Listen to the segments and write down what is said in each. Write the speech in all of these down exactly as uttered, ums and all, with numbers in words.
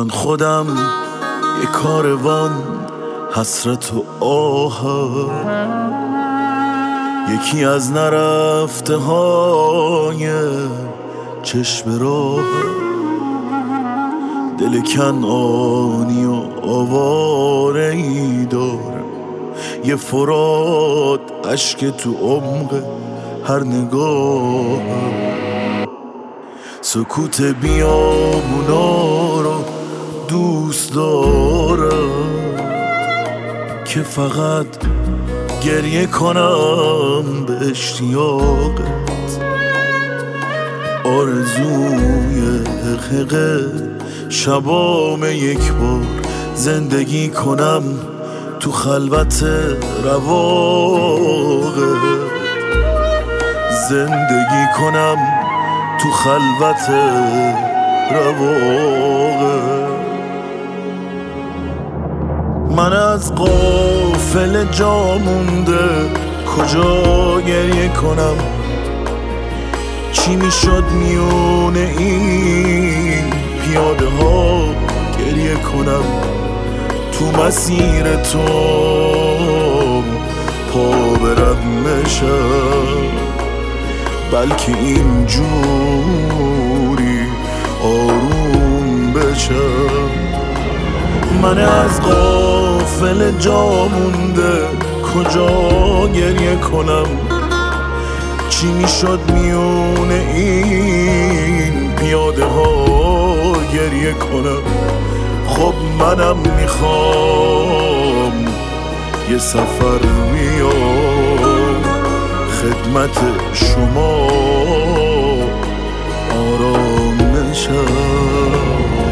من خودم یه کاروان حسرت و آهم، یکی از نرفته های چشم راهم، دل کنعانی و آواره ای دارم، یه فرات اشک تو عمق هر نگاهم، سکوت بیابونا رو دوست دارم که فقط گریه کنم به اشتیاقت، آرزوی حقیقه شبام یک بار زندگی کنم تو خلوت رواقت، زندگی کنم تو خلوت رواقت. من از غافل جا مونده کجا گریه کنم، چی میشد میونه این پیاده ها گریه کنم، تو مسیر تو پا برم نشم، بلکه اینجوری آروم بشم. من از غافل جا مونده کجا گریه کنم، چی میشد میونه این پیاده ها گریه کنم. خب منم میخوام یه سفر بیام خدمت شما آرام نشم.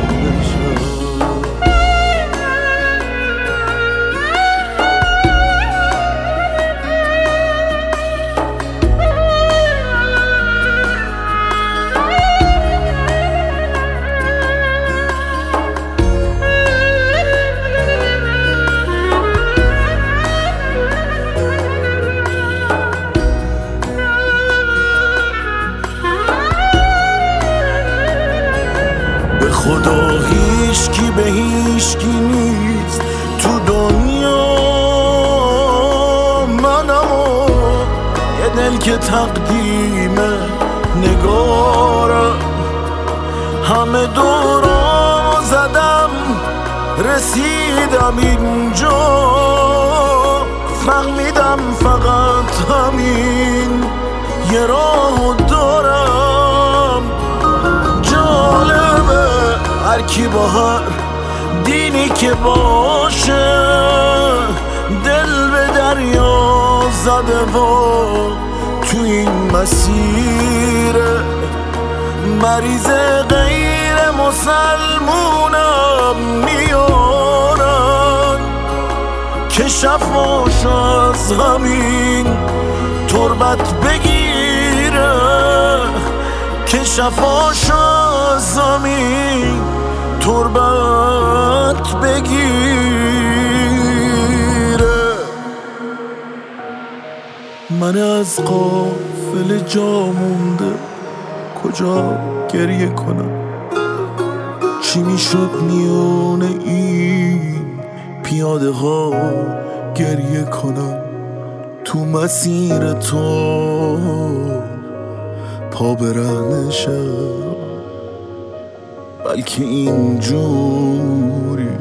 خدا هیچکی به هیچکی نیست تو دنیا، منم و یه دل که تقدیم نگارم، همه دورامو زدم رسیدم اینجا، فهمیدم فقط همین یه راهو دارم. جالبه هر کی با هر دینی که باشه دل به دریا زده و تو این مسیر مریض غیر مسلمونم میارن که شفاش از همین تربت بگیره، که شفاش از همین تربت بگیره. من از غافل جا مونده کجا گریه کنم، چی میشد میونه این پیاده ها گریه کنم، تو مسیر تو پا برهنشم، بلکه اینجوری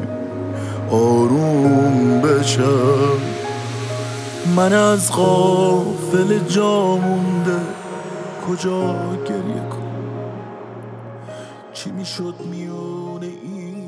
آروم بشم. من از غافل جا مونده کجا گریه کنم، چی میشد میونه این